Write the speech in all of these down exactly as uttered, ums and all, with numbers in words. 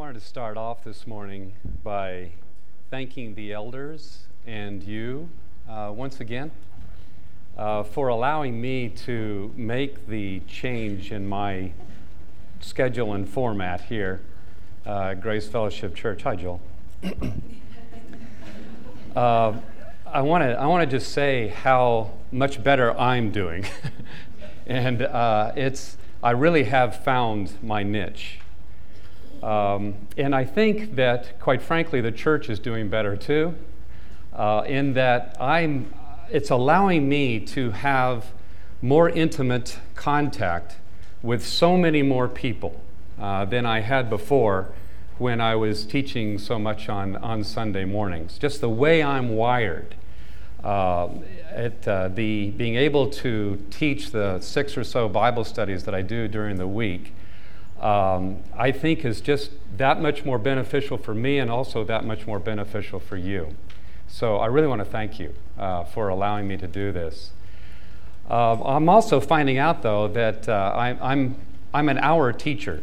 wanted to start off this morning by thanking the elders and you uh, once again uh, for allowing me to make the change in my schedule and format here uh, at Grace Fellowship Church. Hi, Joel. uh, I want to I want to just say how much better I'm doing, and uh, it's I really have found my niche. Um, and I think that, quite frankly, the church is doing better too, uh, in that I'm, it's allowing me to have more intimate contact with so many more people uh, than I had before when I was teaching so much on, on Sunday mornings. Just the way I'm wired, uh, it, uh, the being able to teach the six or so Bible studies that I do during the week, Um, I think is just that much more beneficial for me and also that much more beneficial for you. So I really want to thank you uh, for allowing me to do this. Uh, I'm also finding out, though, that uh, I, I'm I'm an hour teacher.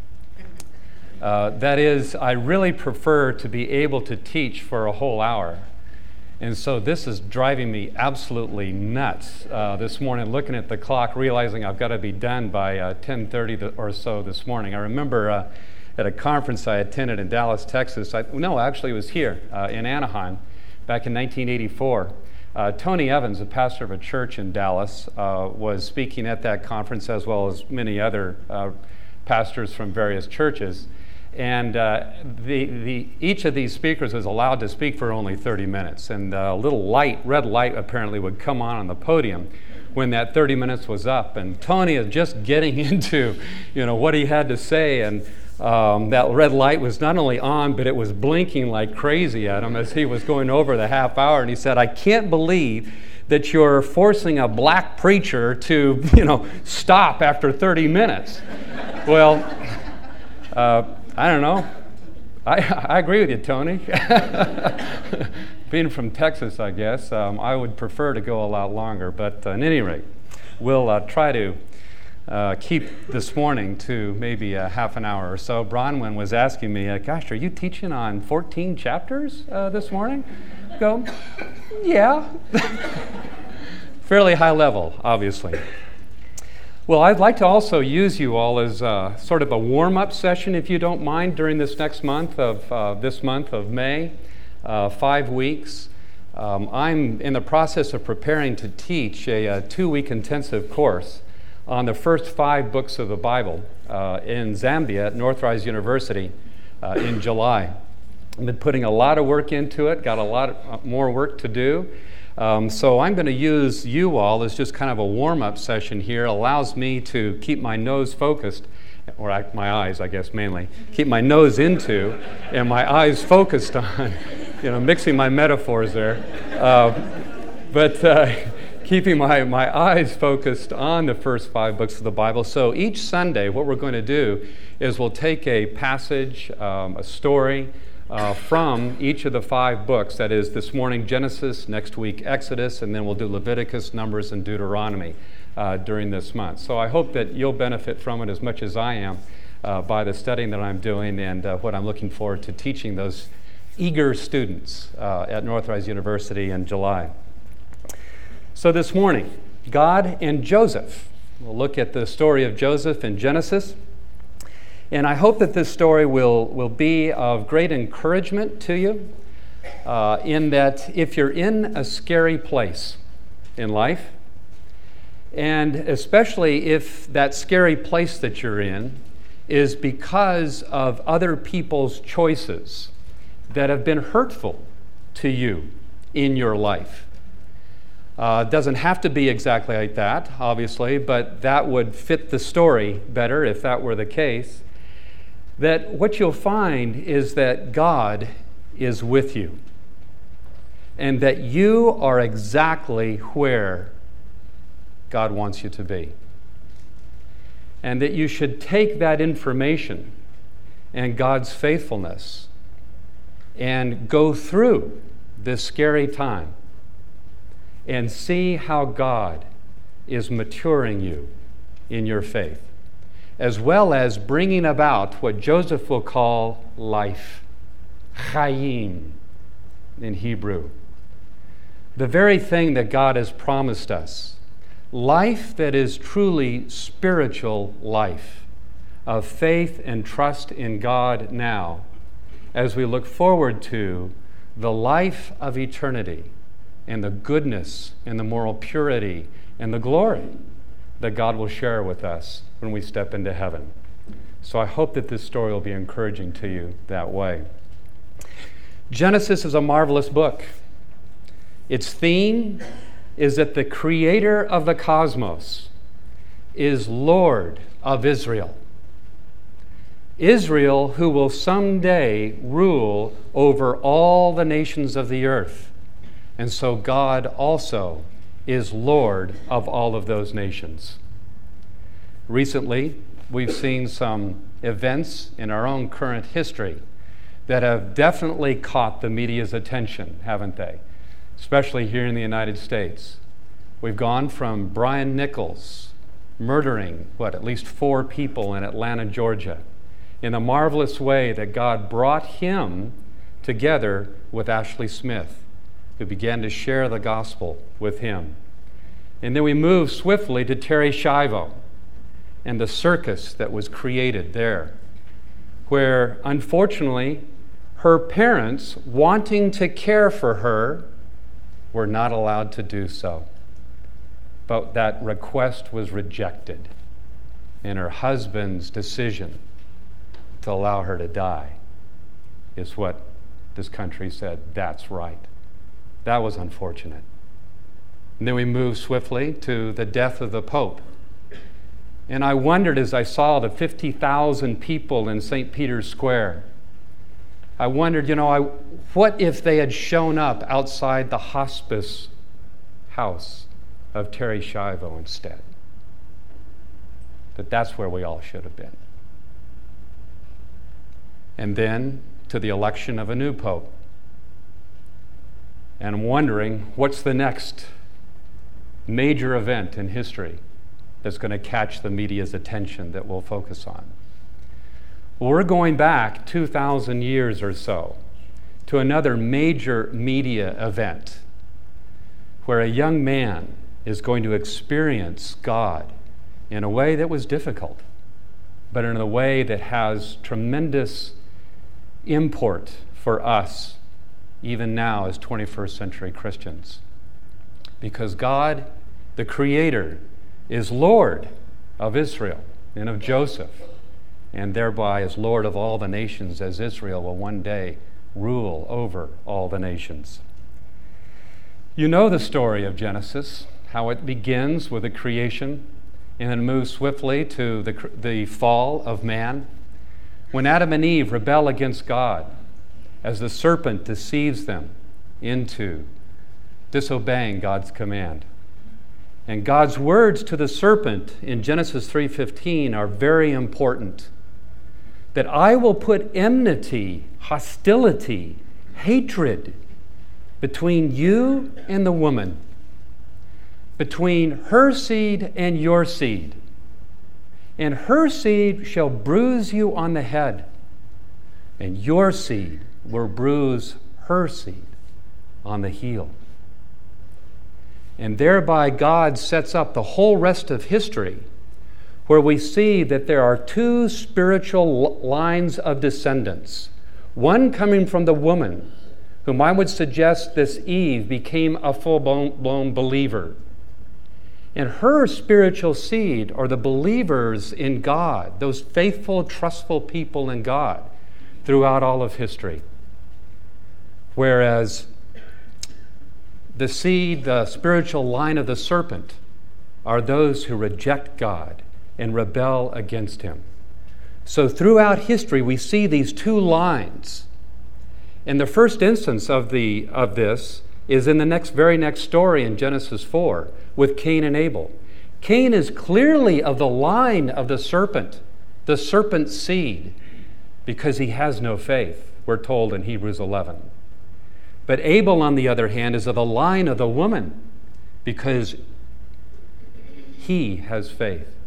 Uh, that is, I really prefer to be able to teach for a whole hour. And so this is driving me absolutely nuts uh, this morning, looking at the clock, realizing I've got to be done by uh, ten thirty or so this morning. I remember uh, at a conference I attended in Dallas, Texas. I, no, actually it was here uh, in Anaheim back in nineteen eighty-four. Uh, Tony Evans, a pastor of a church in Dallas, uh, was speaking at that conference, as well as many other uh, pastors from various churches. And uh, the, the, each of these speakers was allowed to speak for only thirty minutes. And a little light, red light apparently, would come on on the podium when that thirty minutes was up. And Tony is just getting into, you know, what he had to say. And um, that red light was not only on, but it was blinking like crazy at him as he was going over the half hour. And he said, "I can't believe that you're forcing a black preacher to, you know, stop after thirty minutes. Well, uh, I don't know. I, I agree with you, Tony. Being from Texas, I guess, um, I would prefer to go a lot longer. But uh, at any rate, we'll uh, try to uh, keep this morning to maybe a half an hour or so. Bronwyn was asking me, uh, gosh, are you teaching on fourteen chapters uh, this morning? I go, yeah. Fairly high level, obviously. Well, I'd like to also use you all as uh, sort of a warm-up session, if you don't mind, during this next month of uh, this month of May, uh, five weeks. Um, I'm in the process of preparing to teach a, a two-week intensive course on the first five books of the Bible uh, in Zambia at Northrise University uh, in July. I've been putting a lot of work into it, got a lot more work to do. Um, so I'm going to use you all as just kind of a warm-up session here. It allows me to keep my nose focused, or I, my eyes, I guess, mainly, keep my nose into and my eyes focused on, you know, mixing my metaphors there. Uh, but uh, keeping my, my eyes focused on the first five books of the Bible. So each Sunday, what we're going to do is we'll take a passage, um, a story, Uh, from each of the five books. That is, this morning Genesis, next week Exodus, and then we'll do Leviticus, Numbers, and Deuteronomy uh, during this month. So I hope that you'll benefit from it as much as I am uh, by the studying that I'm doing and uh, what I'm looking forward to teaching those eager students uh, at Northrise University in July. So this morning, God and Joseph. We'll look at the story of Joseph in Genesis. And I hope that this story will, will be of great encouragement to you uh, in that if you're in a scary place in life, and especially if that scary place that you're in is because of other people's choices that have been hurtful to you in your life. Uh, doesn't have to be exactly like that, obviously, but that would fit the story better if that were the case. That what you'll find is that God is with you and that you are exactly where God wants you to be. And that you should take that information and God's faithfulness and go through this scary time and see how God is maturing you in your faith. as well as bringing about what Joseph will call life, chayim in Hebrew. The very thing that God has promised us, life that is truly spiritual life, of faith and trust in God now, as we look forward to the life of eternity and the goodness and the moral purity and the glory that God will share with us when we step into heaven. So I hope that this story will be encouraging to you that way. Genesis is a marvelous book. Its theme is that the creator of the cosmos is Lord of Israel. Israel, who will someday rule over all the nations of the earth. And so God also is Lord of all of those nations. Recently, we've seen some events in our own current history that have definitely caught the media's attention, haven't they? Especially here in the United States. We've gone from Brian Nichols murdering, what, at least four people in Atlanta, Georgia, in a marvelous way that God brought him together with Ashley Smith, who began to share the gospel with him. And then we moved swiftly to Terri Schiavo and the circus that was created there, where unfortunately her parents, wanting to care for her, were not allowed to do so. But that request was rejected, and her husband's decision to allow her to die is what this country said, that's right. That was unfortunate. And then we moved swiftly to the death of the Pope. And I wondered as I saw the fifty thousand people in Saint Peter's Square, I wondered, you know, I, what if they had shown up outside the hospice house of Terri Schiavo instead? That that's where we all should have been. And then to the election of a new pope. And I'm wondering, what's the next major event in history that's going to catch the media's attention that we'll focus on? Well, we're going back two thousand years or so to another major media event where a young man is going to experience God in a way that was difficult, but in a way that has tremendous import for us, even now as twenty-first century Christians. Because God, the Creator, is Lord of Israel and of Joseph, and thereby is Lord of all the nations, as Israel will one day rule over all the nations. You know the story of Genesis, how it begins with the creation and then moves swiftly to the, the fall of man. When Adam and Eve rebel against God, as the serpent deceives them into disobeying God's command. And God's words to the serpent in Genesis three fifteen are very important. That I will put enmity, hostility, hatred between you and the woman, between her seed and your seed. And her seed shall bruise you on the head, and your seed will bruise her seed on the heel. And thereby God sets up the whole rest of history, where we see that there are two spiritual lines of descendants. One coming from the woman, whom I would suggest this Eve became a full-blown believer. And her spiritual seed are the believers in God, those faithful, trustful people in God throughout all of history. Whereas the seed, the spiritual line of the serpent, are those who reject God and rebel against him. So throughout history, we see these two lines. And the first instance of the of this is in the next very next story in Genesis four with Cain and Abel. Cain is clearly of the line of the serpent, the serpent's seed, because he has no faith, we're told in Hebrews eleven. But Abel, on the other hand, is of the line of the woman, because he has faith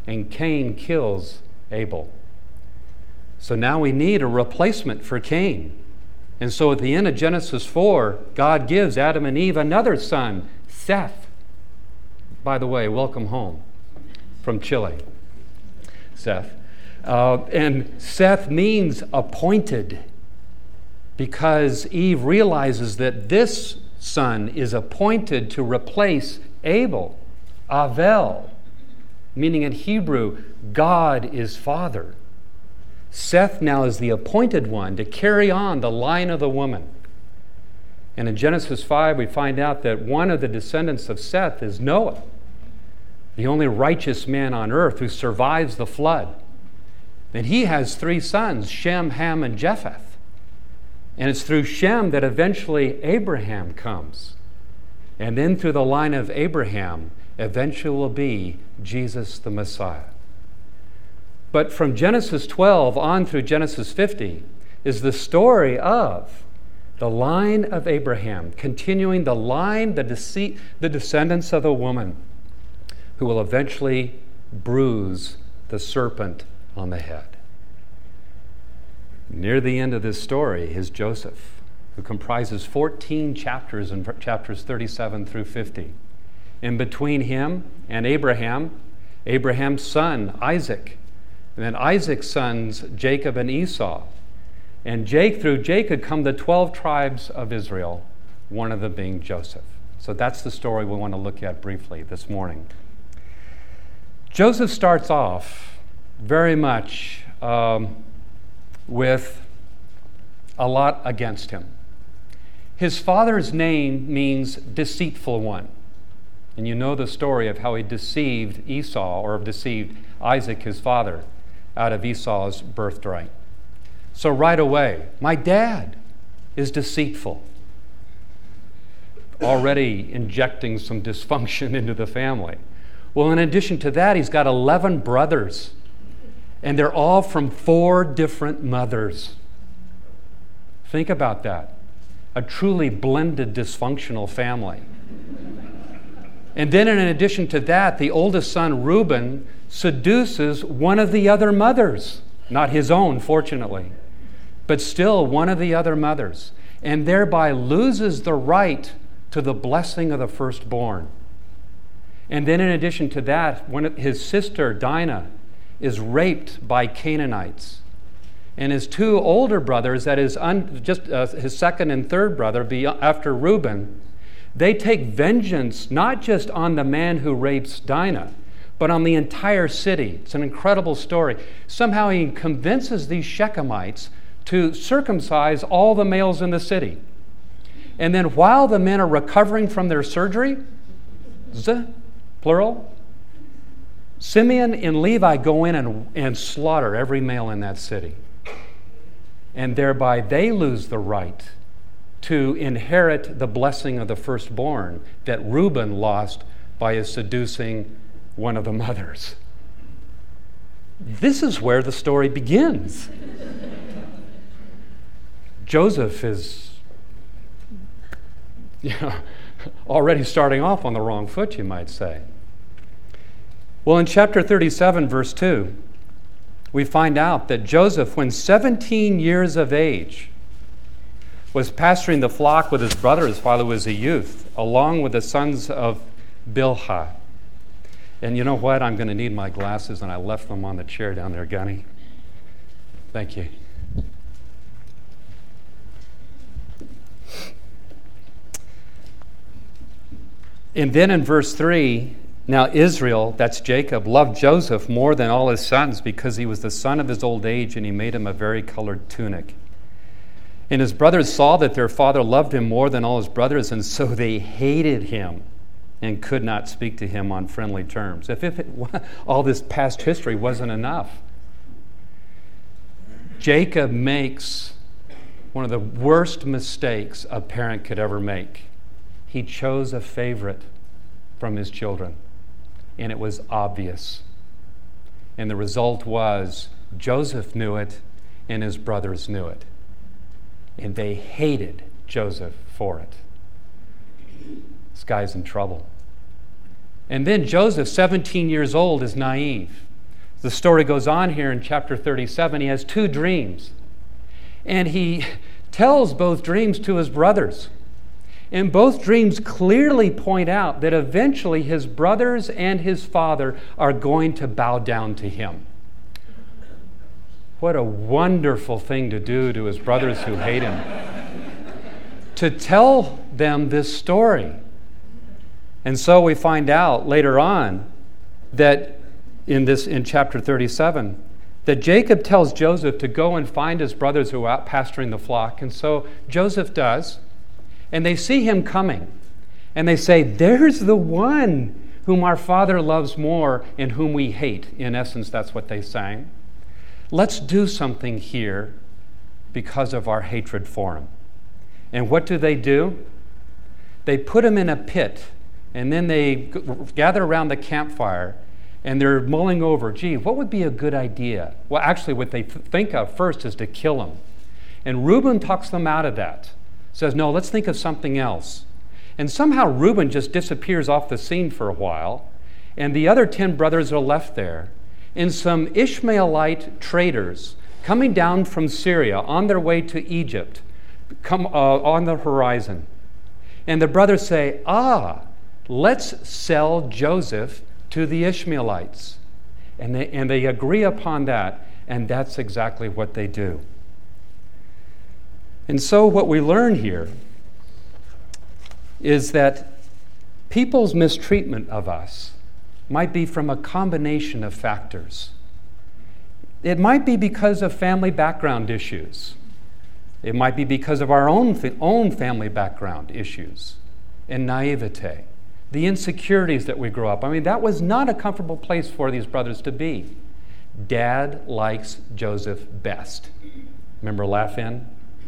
and Cain kills Abel. So now we need a replacement for Cain. And so at the end of Genesis four, God gives Adam and Eve another son, Seth. By the way, welcome home from Chile, Seth. Uh, and Seth means appointed, because Eve realizes that this son is appointed to replace Abel, Avel, meaning in Hebrew, God is father. Seth now is the appointed one to carry on the line of the woman. And in Genesis five, we find out that one of the descendants of Seth is Noah, the only righteous man on earth who survives the flood. And he has three sons, Shem, Ham, and Japheth. And it's through Shem that eventually Abraham comes. And then through the line of Abraham, eventually will be Jesus the Messiah. But from Genesis twelve on through Genesis fifty is the story of the line of Abraham, continuing the line, the deceit, the descendants of the woman who will eventually bruise the serpent on the head. Near the end of this story is Joseph, who comprises fourteen chapters in chapters thirty-seven through fifty. In between him and Abraham, Abraham's son, Isaac, and then Isaac's sons, Jacob and Esau. And Jake, through Jacob come the twelve tribes of Israel, one of them being Joseph. So that's the story we want to look at briefly this morning. Joseph starts off very much um, with a lot against him. His father's name means deceitful one. And you know the story of how he deceived Esau, or deceived Isaac, his father, out of Esau's birthright. So right away, my dad is deceitful, already injecting some dysfunction into the family. Well, in addition to that, he's got eleven brothers, and they're all from four different mothers. Think about that. A truly blended, dysfunctional family. And then in addition to that, the oldest son, Reuben, seduces one of the other mothers. Not his own, fortunately, but still one of the other mothers, and thereby loses the right to the blessing of the firstborn. And then in addition to that, when his sister, Dinah, is raped by Canaanites. And his two older brothers, that is un, just uh, his second and third brother, be, after Reuben, they take vengeance not just on the man who rapes Dinah, but on the entire city. It's an incredible story. Somehow he convinces these Shechemites to circumcise all the males in the city. And then while the men are recovering from their surgery, z, plural, Simeon and Levi go in and, and slaughter every male in that city. And thereby they lose the right to inherit the blessing of the firstborn that Reuben lost by his seducing one of the mothers. This is where the story begins. Joseph is, you know, already starting off on the wrong foot, you might say. Well, in chapter thirty-seven, verse two, we find out that Joseph, when seventeen years of age, was pasturing the flock with his brothers while he was a youth, along with the sons of Bilhah. And you know what? I'm going to need my glasses, and I left them on the chair down there, Gunny. Thank you. And then in verse three, now Israel, that's Jacob, loved Joseph more than all his sons because he was the son of his old age, and he made him a varicolored tunic. And his brothers saw that their father loved him more than all his brothers, and so they hated him and could not speak to him on friendly terms. If, if it, all this past history wasn't enough, Jacob makes one of the worst mistakes a parent could ever make. He chose a favorite from his children, and it was obvious. And the result was Joseph knew it, and his brothers knew it. And they hated Joseph for it. This guy's in trouble. And then Joseph, seventeen years old, is naive. The story goes on here in chapter thirty-seven. He has two dreams. And he tells both dreams to his brothers. And both dreams clearly point out that eventually his brothers and his father are going to bow down to him. What a wonderful thing to do to his brothers who hate him. To tell them this story. And so we find out later on that in this in chapter thirty-seven, that Jacob tells Joseph to go and find his brothers who are out pasturing the flock. And so Joseph does. And they see him coming. And they say, there's the one whom our father loves more and whom we hate. In essence, that's what they sang. Let's do something here because of our hatred for him. And what do they do? They put him in a pit. And then they g- gather around the campfire. And they're mulling over, gee, what would be a good idea? Well, actually, what they th- think of first is to kill him. And Reuben talks them out of that. Says, no, let's think of something else. And somehow Reuben just disappears off the scene for a while. And the other ten brothers are left there. And some Ishmaelite traders coming down from Syria on their way to Egypt come uh, on the horizon. And the brothers say, ah, let's sell Joseph to the Ishmaelites. And they, and they agree upon that, and that's exactly what they do. And so what we learn here is that people's mistreatment of us might be from a combination of factors. It might be because of family background issues. It might be because of our own, own family background issues and naivete. The insecurities that we grow up. I mean, that was not a comfortable place for these brothers to be. Dad likes Joseph best. Remember Laugh-In?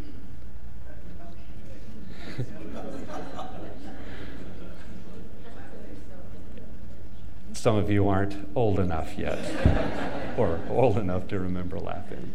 Some of you aren't old enough yet, or old enough to remember Laugh-In.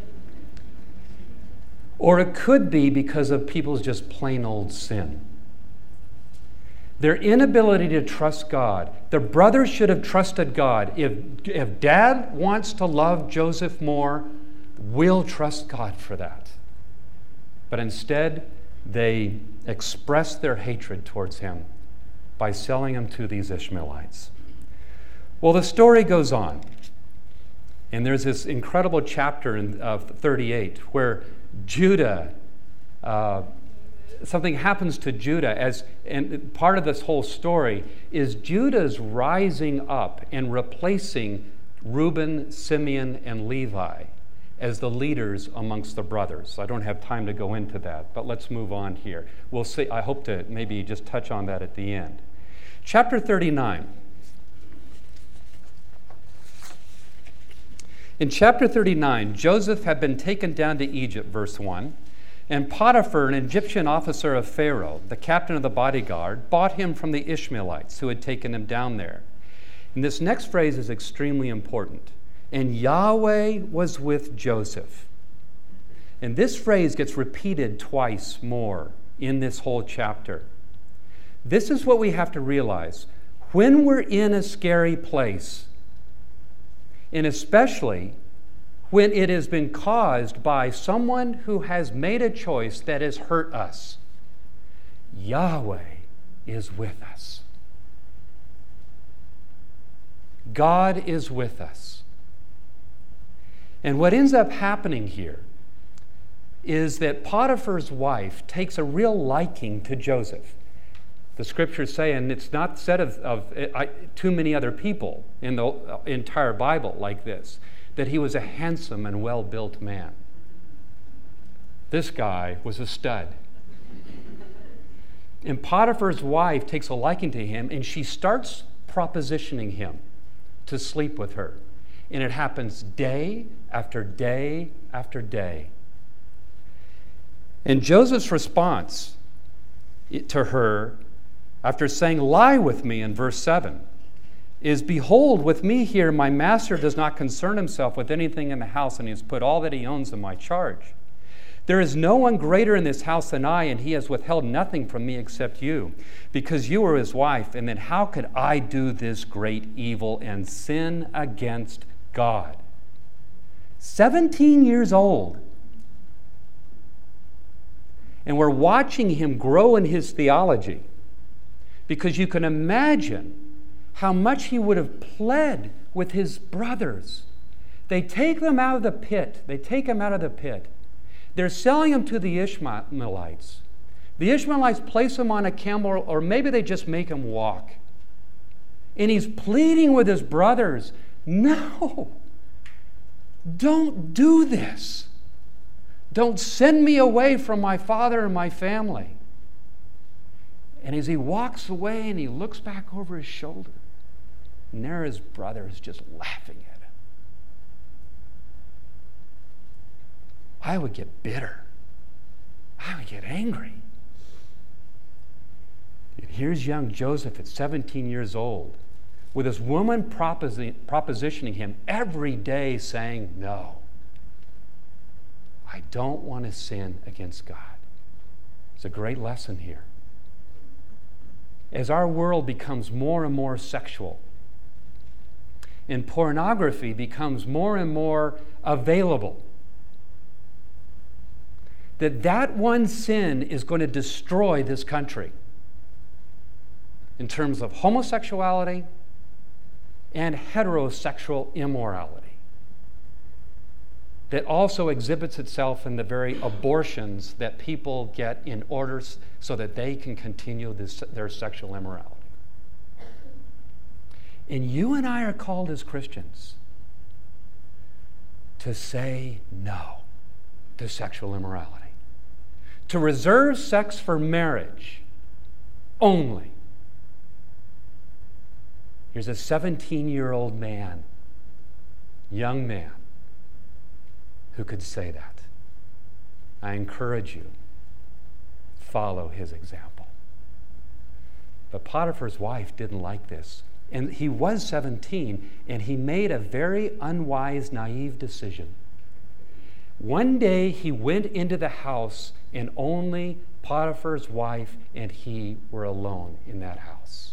Or it could be because of people's just plain old sin. Their inability to trust God. The brothers should have trusted God. If, if Dad wants to love Joseph more, we'll trust God for that. But instead, they express their hatred towards him by selling him to these Ishmaelites. Well, the story goes on. And there's this incredible chapter in uh, thirty-eight where Judah, uh, something happens to Judah, as and part of this whole story is Judah's rising up and replacing Reuben, Simeon, and Levi as the leaders amongst the brothers. I don't have time to go into that, but let's move on here. We'll see. I hope to maybe just touch on that at the end. Chapter thirty-nine. In chapter thirty-nine, Joseph had been taken down to Egypt, verse one, and Potiphar, an Egyptian officer of Pharaoh, the captain of the bodyguard, bought him from the Ishmaelites who had taken him down there. And this next phrase is extremely important. And Yahweh was with Joseph. And this phrase gets repeated twice more in this whole chapter. This is what we have to realize. When we're in a scary place, and especially when it has been caused by someone who has made a choice that has hurt us, Yahweh is with us. God is with us. And what ends up happening here is that Potiphar's wife takes a real liking to Joseph. The scriptures say, and it's not said of, of I, too many other people in the entire Bible like this, that he was a handsome and well-built man. This guy was a stud. And Potiphar's wife takes a liking to him, and she starts propositioning him to sleep with her. And it happens day after day after day. And Joseph's response to her, after saying, lie with me in verse seven, is, behold, with me here my master does not concern himself with anything in the house, and he has put all that he owns in my charge. There is no one greater in this house than I, and he has withheld nothing from me except you, because you are his wife. And then how could I do this great evil and sin against God? seventeen years old. And we're watching him grow in his theology, because you can imagine how much he would have pled with his brothers. They take them out of the pit. They take him out of the pit. They're selling him to the Ishmaelites. The Ishmaelites place him on a camel, or maybe they just make him walk. And he's pleading with his brothers, no, don't do this. Don't send me away from my father and my family. And as he walks away and he looks back over his shoulder, and there his brothers just laughing at him. I would get bitter. I would get angry. And here's young Joseph at seventeen years old, with this woman proposi- propositioning him every day, saying, no, I don't want to sin against God. It's a great lesson here. As our world becomes more and more sexual, and pornography becomes more and more available, that that one sin is going to destroy this country in terms of homosexuality and heterosexual immorality, that also exhibits itself in the very abortions that people get in order so that they can continue this, their sexual immorality. And you and I are called as Christians to say no to sexual immorality, to reserve sex for marriage only. Here's a seventeen-year-old man, young man, who could say that. I encourage you, follow his example. But Potiphar's wife didn't like this. And he was seventeen, and he made a very unwise, naive decision. One day he went into the house, and only Potiphar's wife and he were alone in that house.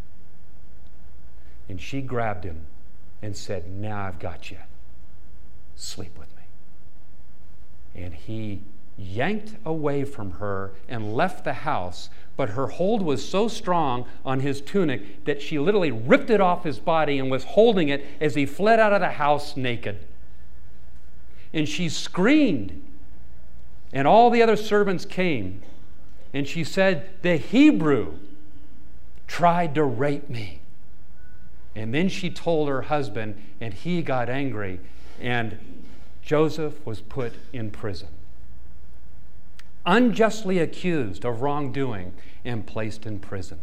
And she grabbed him and said, now I've got you. Sleep with me. And he yanked away from her and left the house, but her hold was so strong on his tunic that she literally ripped it off his body and was holding it as he fled out of the house naked. And she screamed, and all the other servants came, and she said, the Hebrew tried to rape me. And then she told her husband, and he got angry, and Joseph was put in prison, unjustly accused of wrongdoing and placed in prison.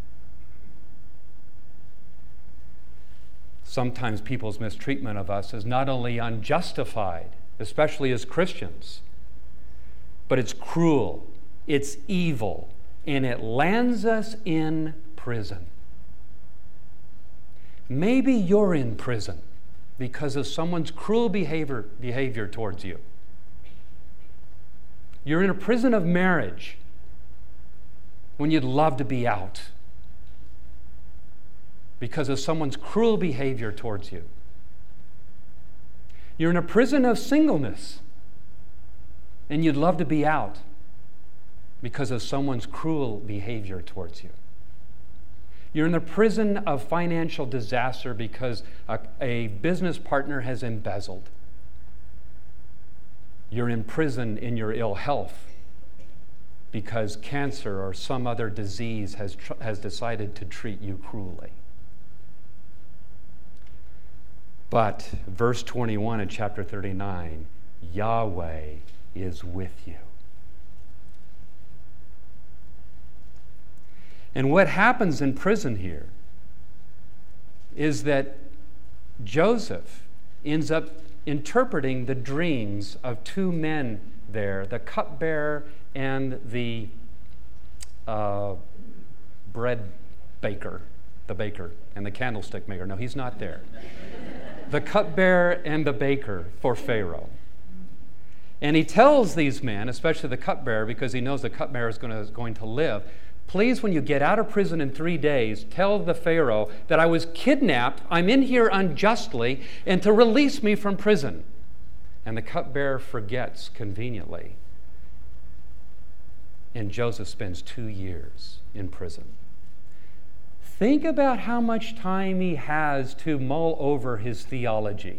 Sometimes people's mistreatment of us is not only unjustified, especially as Christians, but it's cruel, it's evil, and it lands us in prison. Maybe you're in prison because of someone's cruel behavior, behavior towards you. You're in a prison of marriage when you'd love to be out because of someone's cruel behavior towards you. You're in a prison of singleness and you'd love to be out because of someone's cruel behavior towards you. You're in the prison of financial disaster because a, a business partner has embezzled. You're in prison in your ill health because cancer or some other disease has, tr- has decided to treat you cruelly. But verse twenty-one in chapter thirty-nine, Yahweh is with you. And what happens in prison here is that Joseph ends up interpreting the dreams of two men there, the cupbearer and the uh, bread baker, the baker, and the candlestick maker. No, he's not there. The cupbearer and the baker for Pharaoh. And he tells these men, especially the cupbearer, because he knows the cupbearer is going to, is going to live, please, when you get out of prison in three days, tell the Pharaoh that I was kidnapped, I'm in here unjustly, and to release me from prison. And the cupbearer forgets conveniently. And Joseph spends two years in prison. Think about how much time he has to mull over his theology.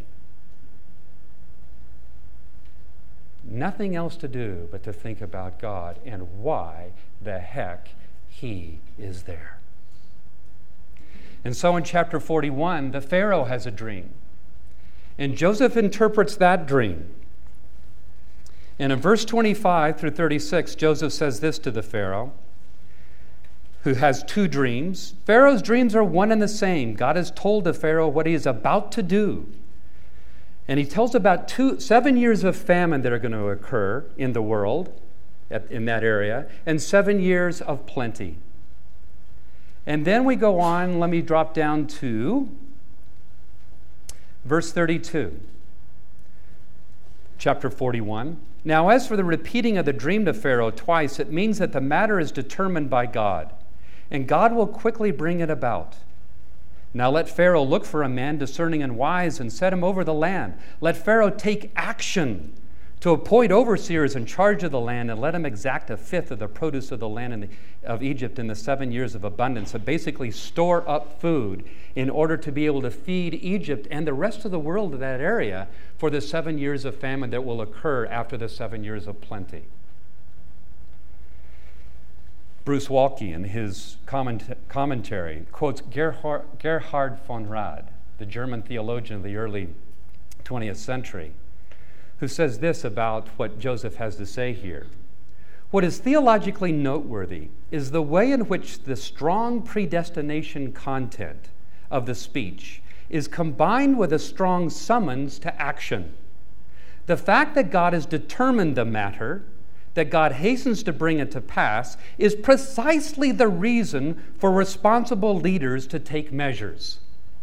Nothing else to do but to think about God and why the heck he is there. And so in chapter forty-one, the Pharaoh has a dream. And Joseph interprets that dream. And in verse twenty-five through thirty-six, Joseph says this to the Pharaoh, who has two dreams. Pharaoh's dreams are one and the same. God has told the Pharaoh what he is about to do. And he tells about two, seven years of famine that are going to occur in the world, at, in that area, and seven years of plenty. And then we go on, let me drop down to verse thirty-two, chapter forty-one. Now, as for the repeating of the dream to Pharaoh twice, it means that the matter is determined by God, and God will quickly bring it about. Now let Pharaoh look for a man discerning and wise and set him over the land. Let Pharaoh take action to appoint overseers in charge of the land, and let him exact a fifth of the produce of the land in the, of Egypt in the seven years of abundance. So basically store up food in order to be able to feed Egypt and the rest of the world of that area for the seven years of famine that will occur after the seven years of plenty. Bruce Waltke, in his comment- commentary, quotes Gerhard, Gerhard von Rad, the German theologian of the early twentieth century, who says this about what Joseph has to say here. What is theologically noteworthy is the way in which the strong predestination content of the speech is combined with a strong summons to action. The fact that God has determined the matter, that God hastens to bring it to pass, is precisely the reason for responsible leaders to take measures.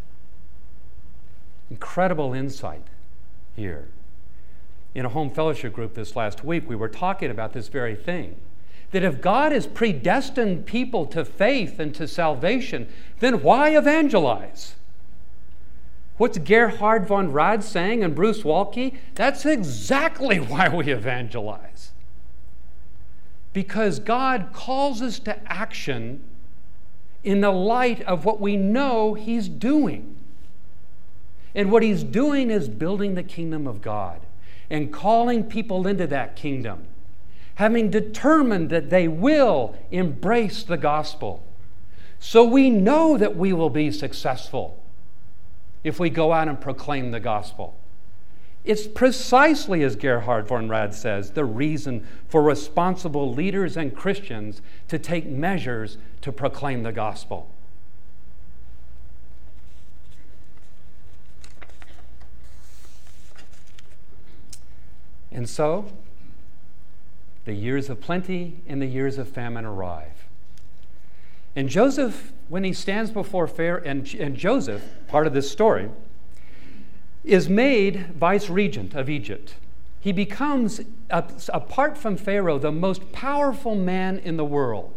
Incredible insight here. In a home fellowship group this last week, we were talking about this very thing. That if God has predestined people to faith and to salvation, then why evangelize? What's Gerhard von Rad saying and Bruce Waltke? That's exactly why we evangelize. Because God calls us to action in the light of what we know He's doing. And what He's doing is building the kingdom of God and calling people into that kingdom, having determined that they will embrace the gospel. So we know that we will be successful if we go out and proclaim the gospel. It's precisely, as Gerhard von Rad says, the reason for responsible leaders and Christians to take measures to proclaim the gospel. And so, the years of plenty and the years of famine arrive. And Joseph, when he stands before Pharaoh, and, and Joseph, part of this story, is made vice regent of Egypt. He becomes, apart from Pharaoh, the most powerful man in the world.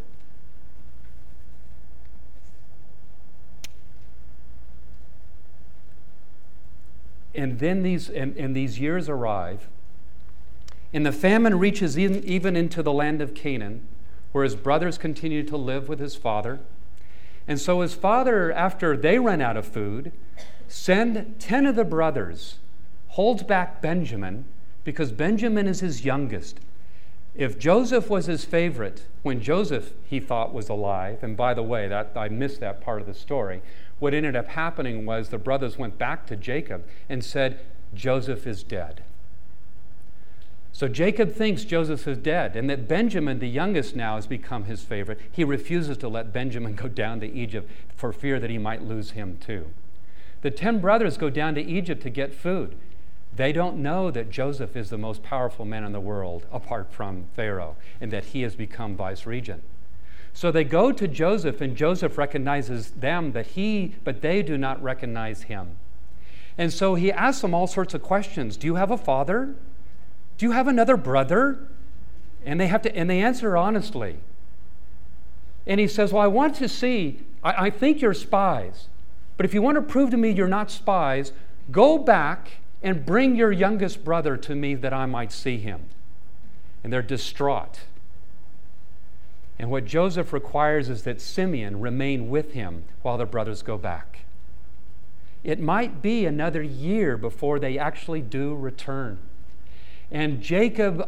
And then these, and, and these years arrive, and the famine reaches in, even into the land of Canaan, where his brothers continue to live with his father. And so his father, after they run out of food, send ten of the brothers, holds back Benjamin, because Benjamin is his youngest. If Joseph was his favorite, when Joseph, he thought, was alive, and by the way, that I missed that part of the story, what ended up happening was the brothers went back to Jacob and said, Joseph is dead. So Jacob thinks Joseph is dead, and that Benjamin, the youngest now, has become his favorite. He refuses to let Benjamin go down to Egypt for fear that he might lose him too. The ten brothers go down to Egypt to get food. They don't know that Joseph is the most powerful man in the world, apart from Pharaoh, and that he has become vice regent. So they go to Joseph, and Joseph recognizes them, but he, but they do not recognize him. And so he asks them all sorts of questions. Do you have a father? Do you have another brother? And they have to, and they answer honestly. And he says, well, I want to see, I, I think you're spies. But if you want to prove to me you're not spies, go back and bring your youngest brother to me that I might see him. And they're distraught. And what Joseph requires is that Simeon remain with him while the brothers go back. It might be another year before they actually do return. And Jacob,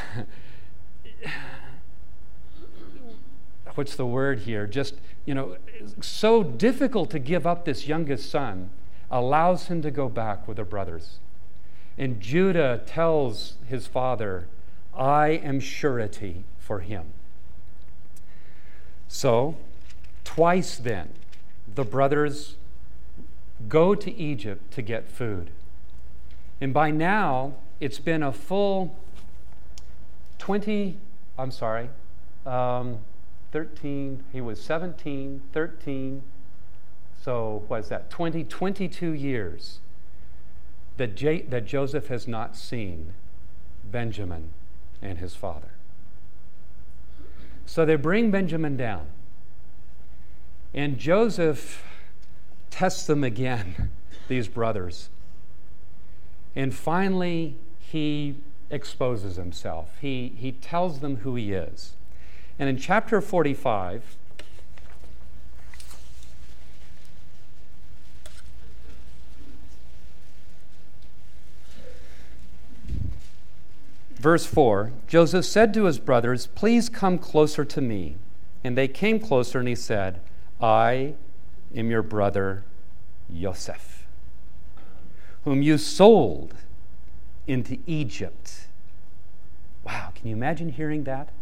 what's the word here? Just, you know, so difficult to give up this youngest son, allows him to go back with the brothers. And Judah tells his father, I am surety for him. So, twice then, the brothers go to Egypt to get food. And by now, it's been a full twenty, I'm sorry, um, thirteen, he was seventeen, thirteen, so what is that, twenty, twenty-two years that, J- that Joseph has not seen Benjamin and his father. So they bring Benjamin down, and Joseph tests them again, these brothers. And finally, he exposes himself. He, he tells them who he is. And in chapter forty-five, verse four, Joseph said to his brothers, please come closer to me. And they came closer, and he said, I am your brother Joseph, whom you sold into Egypt. Wow, can you imagine hearing that?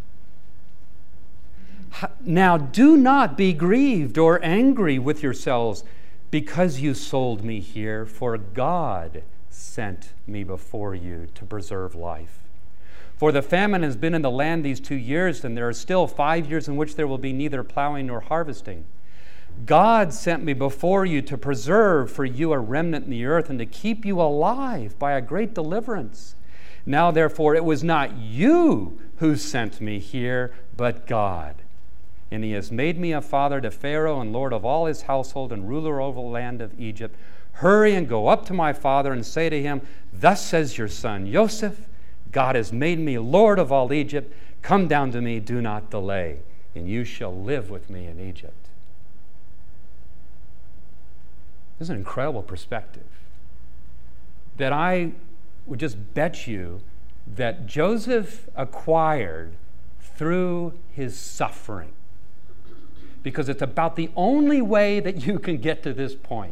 Now do not be grieved or angry with yourselves because you sold me here, for God sent me before you to preserve life. For the famine has been in the land these two years, and there are still five years in which there will be neither plowing nor harvesting. God sent me before you to preserve for you a remnant in the earth and to keep you alive by a great deliverance. Now, therefore, it was not you who sent me here, but God. And he has made me a father to Pharaoh and lord of all his household and ruler over the land of Egypt. Hurry and go up to my father and say to him, thus says your son Joseph, God has made me lord of all Egypt. Come down to me, do not delay, and you shall live with me in Egypt. This is an incredible perspective that I would just bet you that Joseph acquired through his suffering, because it's about the only way that you can get to this point,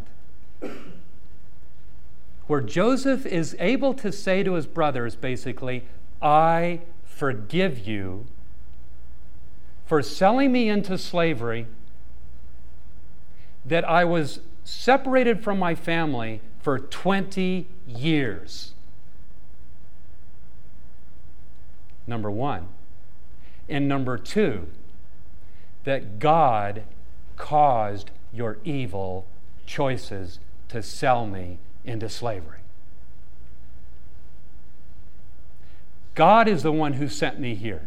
where Joseph is able to say to his brothers, basically, I forgive you for selling me into slavery, that I was separated from my family for twenty years. Number one. And number two, that God caused your evil choices to sell me into slavery. God is the one who sent me here.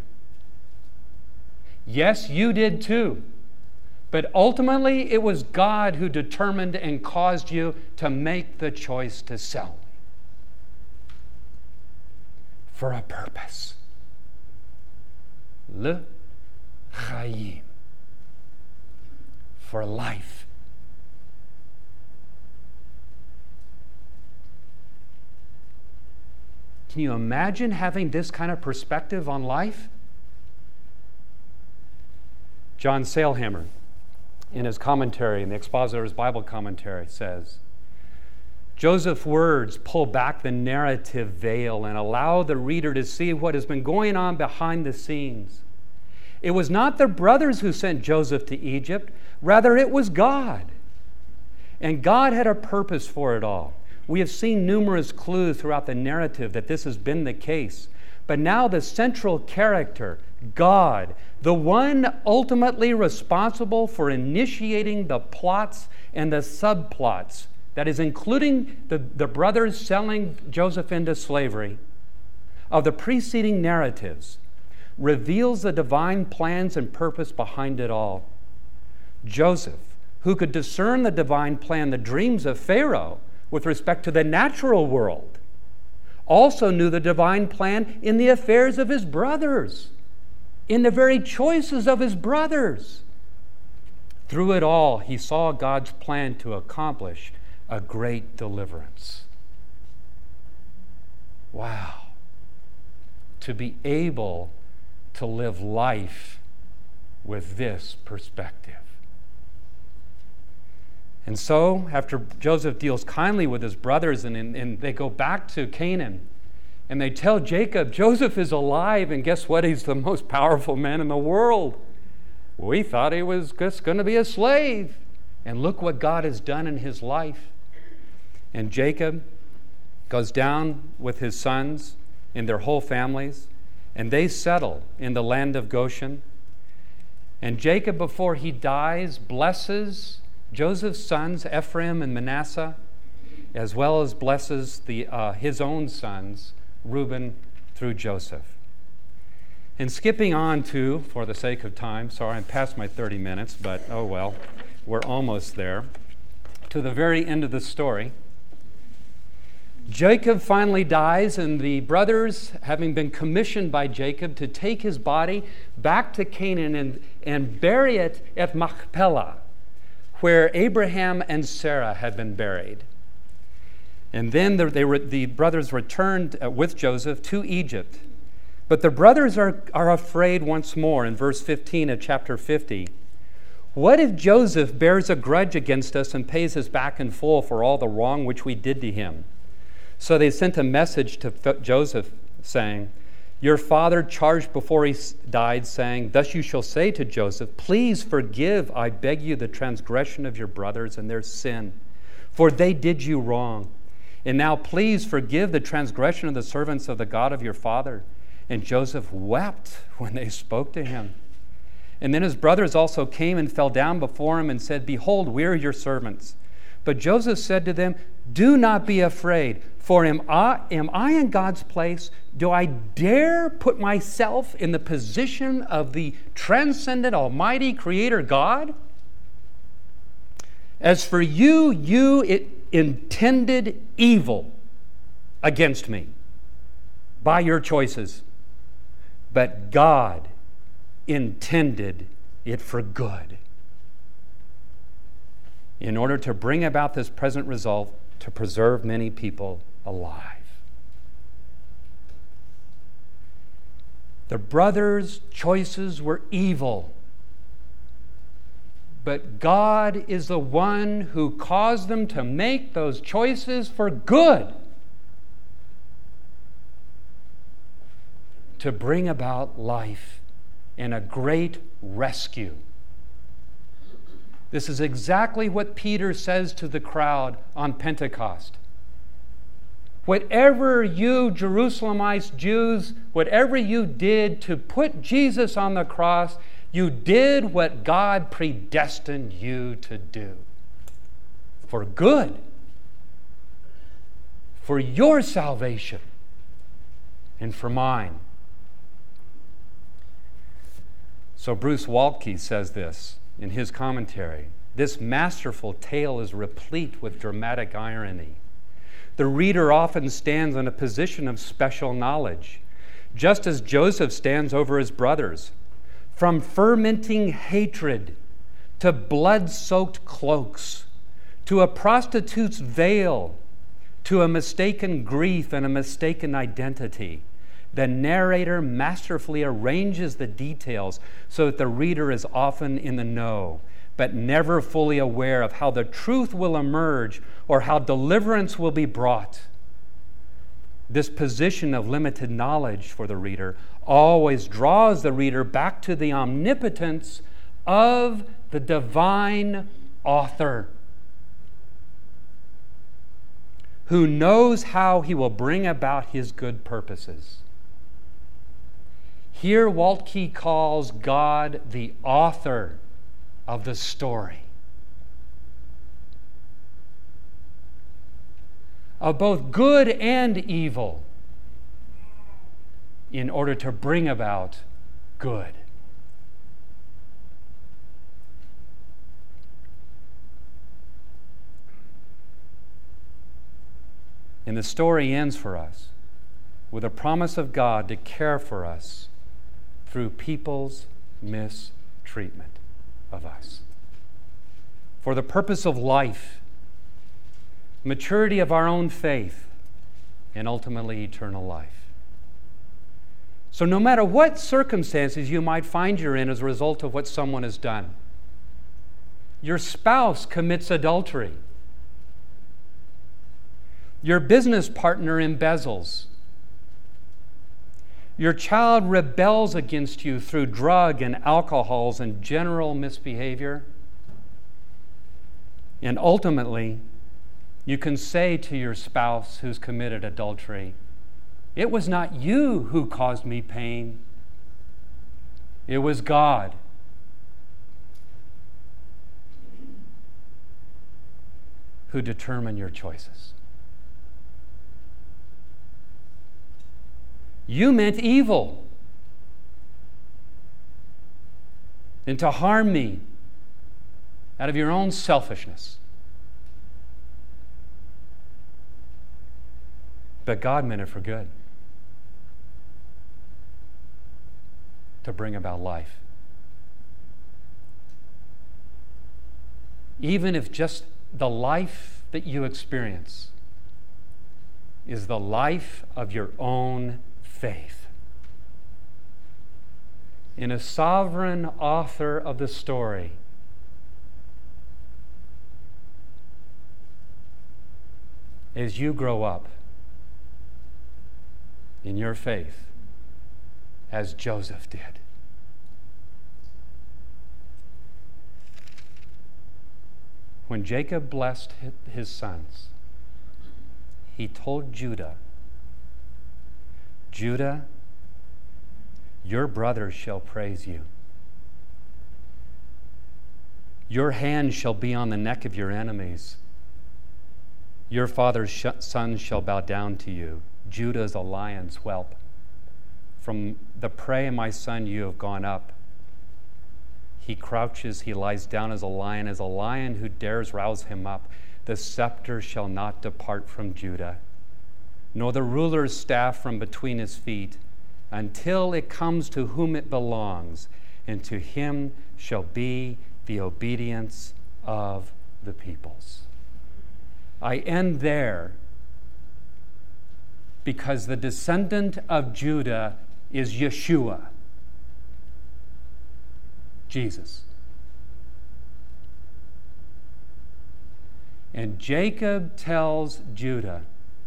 Yes, you did too. But ultimately, it was God who determined and caused you to make the choice to sell me for a purpose. Le Chaim. For life. Can you imagine having this kind of perspective on life? John Sailhammer, in his commentary, in the Expositor's Bible Commentary, says, Joseph's words pull back the narrative veil and allow the reader to see what has been going on behind the scenes. It was not the brothers who sent Joseph to Egypt, rather it was God. And God had a purpose for it all. We have seen numerous clues throughout the narrative that this has been the case. But now the central character, God, the one ultimately responsible for initiating the plots and the subplots, that is, including the, the brothers selling Joseph into slavery, of the preceding narratives, reveals the divine plans and purpose behind it all. Joseph, who could discern the divine plan, the dreams of Pharaoh, with respect to the natural world, also knew the divine plan in the affairs of his brothers, in the very choices of his brothers. Through it all, he saw God's plan to accomplish a great deliverance. Wow. To be able to live life with this perspective. And so, after Joseph deals kindly with his brothers and, and they go back to Canaan, and they tell Jacob, Joseph is alive, and guess what? He's the most powerful man in the world. We thought he was just going to be a slave. And look what God has done in his life. And Jacob goes down with his sons and their whole families, and they settle in the land of Goshen. And Jacob, before he dies, blesses Joseph's sons, Ephraim and Manasseh, as well as blesses the, uh, his own sons, Reuben through Joseph. And skipping on to, for the sake of time, sorry, I'm past my thirty minutes, but oh well, we're almost there, to the very end of the story. Jacob finally dies, and the brothers, having been commissioned by Jacob to take his body back to Canaan and, and bury it at Machpelah, where Abraham and Sarah had been buried. And then the, they were, the brothers returned with Joseph to Egypt. But the brothers are, are afraid once more in verse fifteen of chapter fifty. What if Joseph bears a grudge against us and pays us back in full for all the wrong which we did to him? So they sent a message to Joseph saying, your father charged before he died, saying, thus you shall say to Joseph, please forgive, I beg you, the transgression of your brothers and their sin, for they did you wrong. And now please forgive the transgression of the servants of the God of your father. And Joseph wept when they spoke to him. And then his brothers also came and fell down before him and said, behold, we are your servants. But Joseph said to them, do not be afraid, for am I, am I in God's place? Do I dare put myself in the position of the transcendent, almighty creator God? As for you, you it intended evil against me by your choices, but God intended it for good, in order to bring about this present result, to preserve many people alive. The brothers' choices were evil, but God is the one who caused them to make those choices for good, to bring about life and a great rescue. This is exactly what Peter says to the crowd on Pentecost. Whatever you Jerusalemites Jews, whatever you did to put Jesus on the cross, you did what God predestined you to do. For good. For your salvation. And for mine. So Bruce Waltke says this in his commentary. This masterful tale is replete with dramatic irony. The reader often stands in a position of special knowledge, just as Joseph stands over his brothers. From fermenting hatred to blood-soaked cloaks, to a prostitute's veil, to a mistaken grief and a mistaken identity, the narrator masterfully arranges the details so that the reader is often in the know, but never fully aware of how the truth will emerge or how deliverance will be brought. This position of limited knowledge for the reader always draws the reader back to the omnipotence of the divine author, who knows how he will bring about his good purposes. Here, Waltke calls God the author of the story, of both good and evil, in order to bring about good. And the story ends for us with a promise of God to care for us through people's mistreatment of us. For the purpose of life, maturity of our own faith, and ultimately eternal life. So no matter what circumstances you might find you're in as a result of what someone has done, your spouse commits adultery, your business partner embezzles, your child rebels against you through drug and alcohols and general misbehavior, and ultimately, you can say to your spouse who's committed adultery, "It was not you who caused me pain. It was God." Who determined your choices. You meant evil and to harm me out of your own selfishness. But God meant it for good, to bring about life. Even if just the life that you experience is the life of your own faith. In a sovereign author of the story, as you grow up in your faith, as Joseph did, when Jacob blessed his sons, he told Judah, "Judah, your brothers shall praise you. Your hand shall be on the neck of your enemies. Your father's sh- sons shall bow down to you. Judah is a lion's whelp. From the prey, my son, you have gone up. He crouches, he lies down as a lion, as a lion who dares rouse him up. The scepter shall not depart from Judah, nor the ruler's staff from between his feet, until it comes to whom it belongs, and to him shall be the obedience of the peoples." I end there because the descendant of Judah is Yeshua, Jesus. And Jacob tells Judah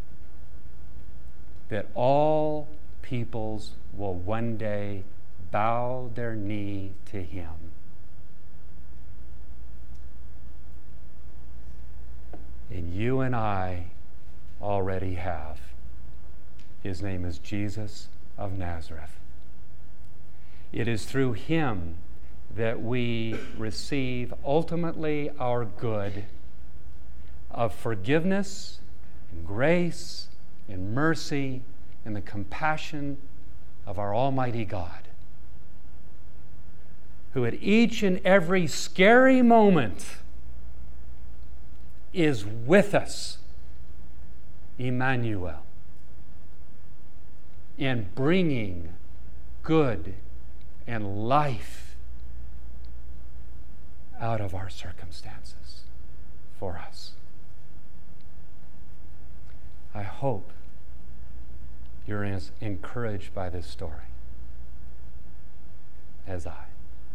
that all peoples will one day bow their knee to him. And you and I already have. His name is Jesus of Nazareth. It is through him that we receive ultimately our good of forgiveness and grace and mercy and the compassion of our Almighty God, who at each and every scary moment is with us, Emmanuel, in bringing good and life out of our circumstances for us. I hope you're as encouraged by this story as I.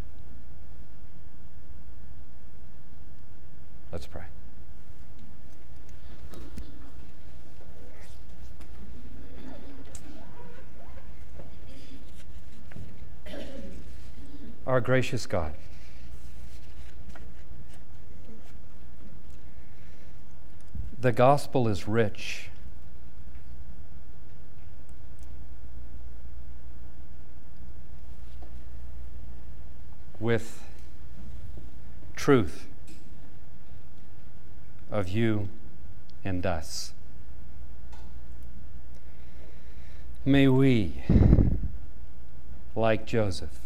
Let's pray. Our gracious God, the gospel is rich with truth of you and us. May we, like Joseph,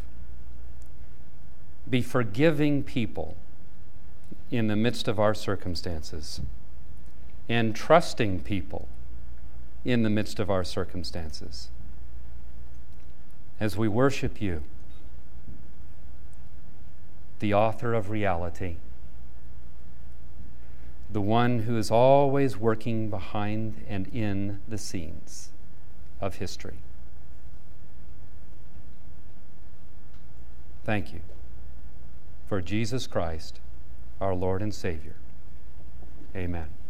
be forgiving people in the midst of our circumstances and trusting people in the midst of our circumstances. As we worship you, the author of reality, the one who is always working behind and in the scenes of history. Thank you for Jesus Christ, our Lord and Savior. Amen.